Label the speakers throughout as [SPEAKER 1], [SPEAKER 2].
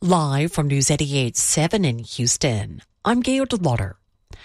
[SPEAKER 1] Live from News 88.7 in Houston, I'm Gail DeLauder.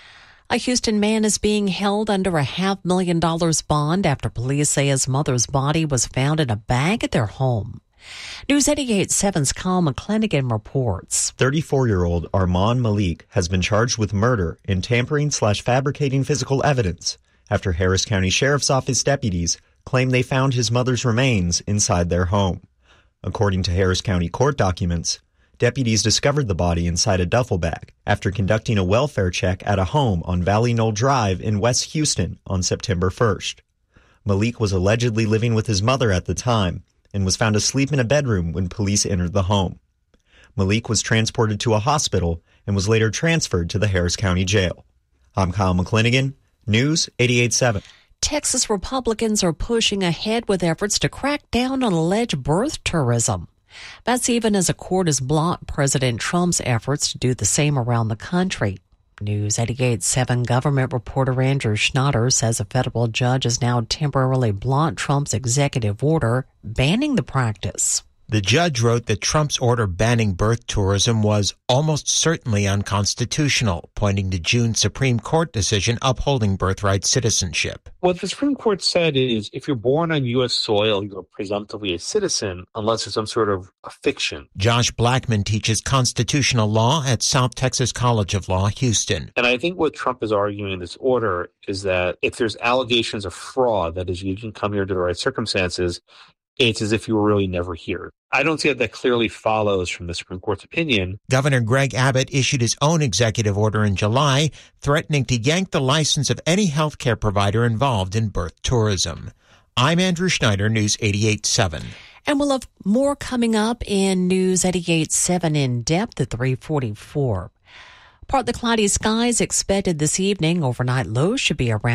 [SPEAKER 1] A Houston man is being held under a $500,000 bond after police say his mother's body was found in a bag at their home. News 88.7's Kyle McClanagan reports.
[SPEAKER 2] 34-year-old Arman Malik has been charged with murder and tampering/fabricating physical evidence after Harris County Sheriff's Office deputies claim they found his mother's remains inside their home. According to Harris County court documents, deputies discovered the body inside a duffel bag after conducting a welfare check at a home on Valley Knoll Drive in West Houston on September 1st. Malik was allegedly living with his mother at the time and was found asleep in a bedroom when police entered the home. Malik was transported to a hospital and was later transferred to the Harris County Jail. I'm Kyle McClanagan, News 88.7.
[SPEAKER 1] Texas Republicans are pushing ahead with efforts to crack down on alleged birth tourism. That's even as a court has blocked President Trump's efforts to do the same around the country. News 88.7 government reporter Andrew Schneider says a federal judge has now temporarily blocked Trump's executive order banning the practice.
[SPEAKER 3] The judge wrote that Trump's order banning birth tourism was almost certainly unconstitutional, pointing to June's Supreme Court decision upholding birthright citizenship.
[SPEAKER 4] What the Supreme Court said is if you're born on U.S. soil, you're presumptively a citizen unless it's some sort of a fiction.
[SPEAKER 3] Josh Blackman teaches constitutional law at South Texas College of Law, Houston.
[SPEAKER 4] And I think what Trump is arguing in this order is that if there's allegations of fraud, that is, you didn't come here under the right circumstances, it's as if you were really never here. I don't see that clearly follows from the Supreme Court's opinion.
[SPEAKER 3] Governor Greg Abbott issued his own executive order in July, threatening to yank the license of any health care provider involved in birth tourism. I'm Andrew Schneider, News 88.7.
[SPEAKER 1] And we'll have more coming up in News 88.7 in depth at 3:44. Partly cloudy skies expected this evening. Overnight lows should be around